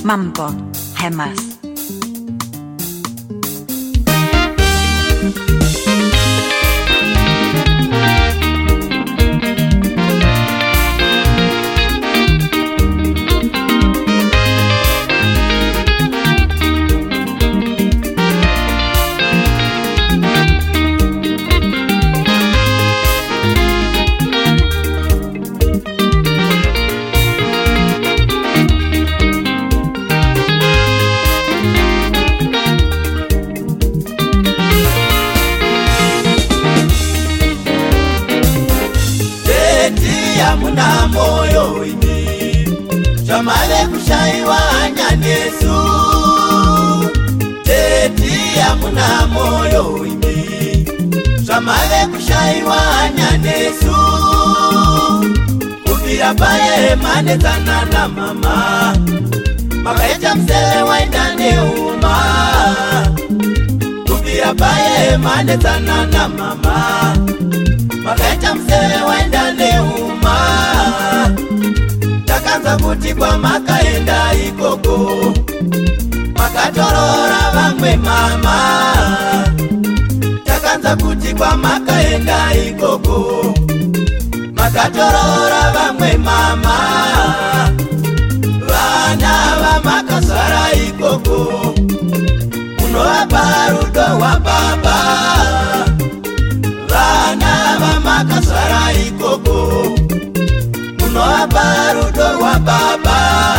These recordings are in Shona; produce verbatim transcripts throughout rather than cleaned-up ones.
Mambo Hammers. Muna moyo ini Shamale kushaiwa nyanesu Teti ya muna moyo ini Shamale kushaiwa nyanesu Kubira baye manetana na mama Makaecha msele waindane uma Kubira baye manetana na mama Makaecha msele waindane uma Takanza kuti kwa makaenda ikoko Makatorora vangwe mama Takanza kuti kwa makaenda ikoko Makatorora vangwe mama Vana va makasara ikoko Unoa barudo wa baba Vana va makasara ikoko Unoa barudo wa baba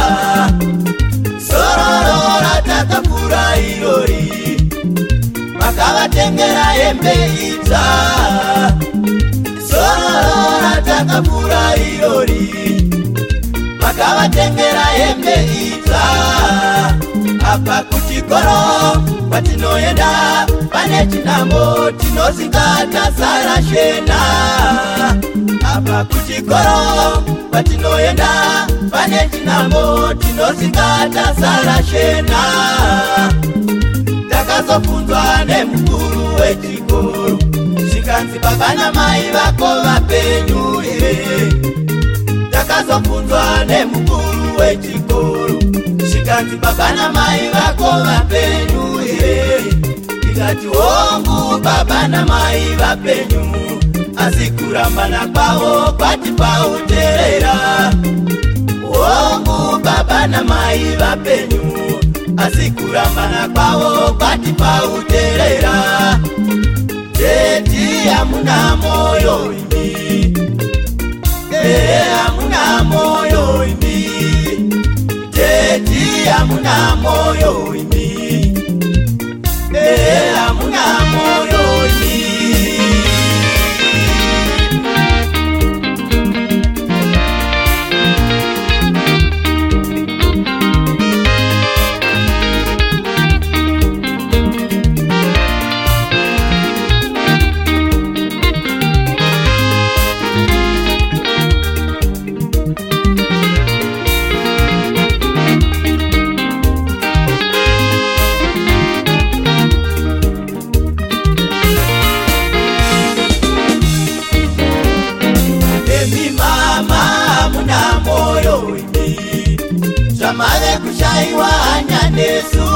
Sororora takapura irori Makawa tengera embe ita Sororora takapura irori Makawa tengera embe ita Apa kuchikoro Watinoyenda Pane chinambo Tinozikata sara shena Apa kuchikoro Watinoyenda Pane chinambo Tinozikata sara shena Takazo funzwa ne mkuru wechikoro Shikanzi babana mai vako vapenyu Takazo funzwa ne mkuru wechikoro Shikanzi babana mai vako vapenyu Ikati wongu babana mai vapenyu Asikurambana kwao kwati pauterera Wongu babana mai vapenyu Asikurambana kwao kwati pauterera Teti amuna moyo imi Eh amuna moyo imi Teti amuna moyo imi Eh amuna moyo imi Shamale kushaiwa nyanesu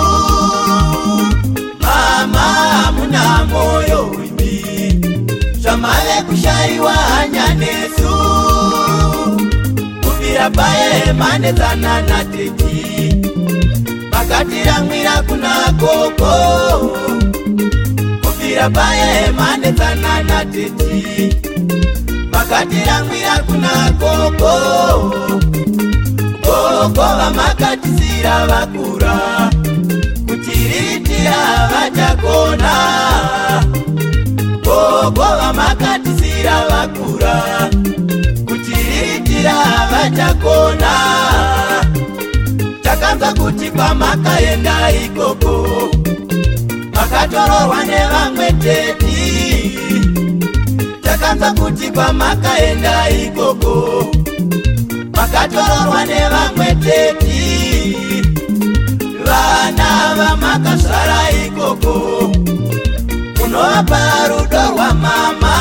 Mama muna moyo imi Shamale kushaiwa nyanesu Kubira baye manezana na teti Makatira mwira kuna koko Kubira baye manezana na teti Makatira mwira kuna koko Koko wa makatisira vakura Kutiritira vachakona Koko wa makatisira vakura Kutiritira vachakona Takanza kuti kwa makaenda ikoko Makatororwa nevamwe teti Takanza kuti kwa makaenda ikoko Makatororwa nevamwe teti Vana va makasara ikoko Unoapa rudo wa mama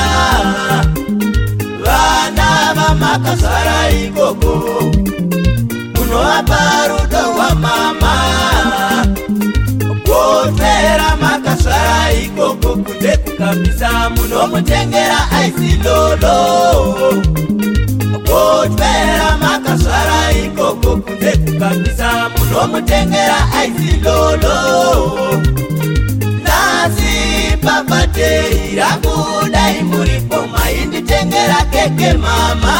Vana va makasara ikoko Unoapa rudo wa mama kabisa muno mutengera aisilolo kotwera makasara ikoko kunze kabisa muno mutengera aisilolo nasi papate irakudai muripo maindi tengera keke mama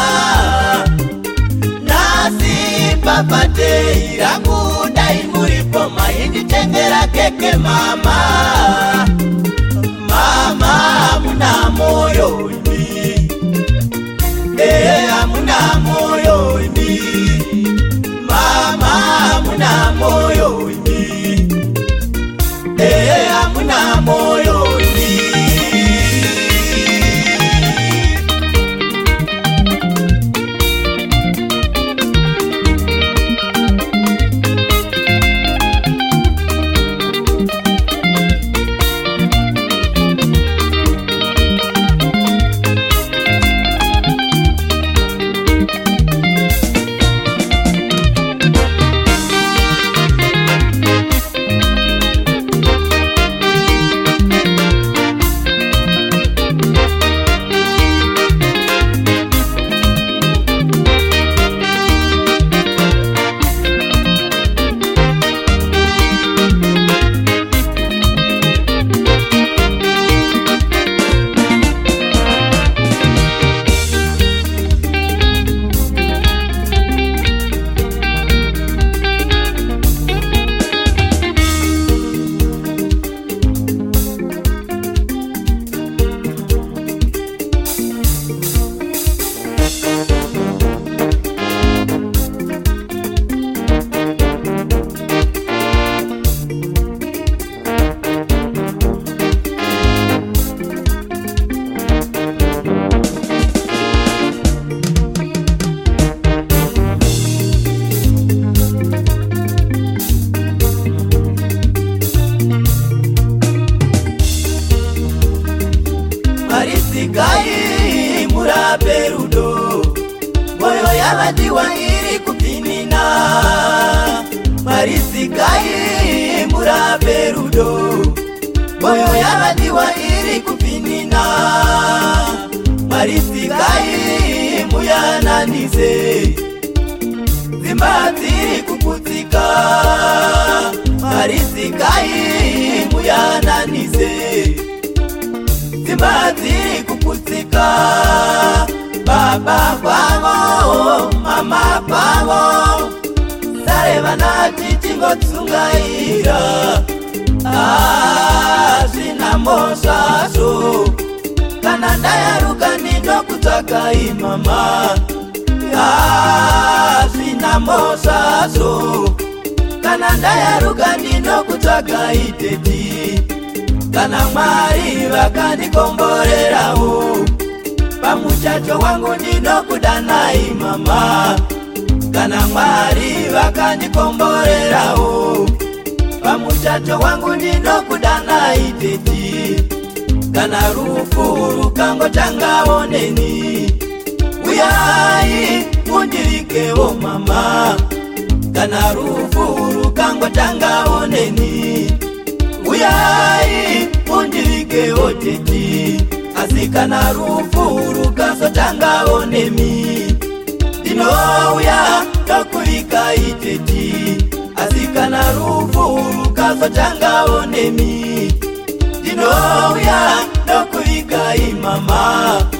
nasi papate irakudai muripo maindi tengera keke mama mama muna moyo imi eh muna moyo imi mama muna moyo imi eh muna moyo imi Marisikai muraperudo moyo yavadiwa iri kupinina Marisikai muraperudo moyo yavadiwa iri kupinina Marisikai muyananise zimbatsiri kuputika Marisikai muyananise zimbatsiri kuputika baba kwavo mama kwavo sareva nati tingotsungaira azvina mosaso kana ndayaruka ndinokutsakai mama azvina mosaso kana ndayaruka ndinokutsakai teti kana Mwari vakandikomborerawo pamuchacho wangu ndinokudanai mama kana Mwari vakandikomborerawo pamuchacho wangu ndinokudanai teti kana rufu rukangotangaoneni uyai mundirikewo mama kana rufu rukangotangaoneni uyai mundirikewo teti asikana rufu rukazotangaonemi ndinouya ndokuvikai teti asikana rufu rukazotangaonemi ndinouya ndokuvikai mama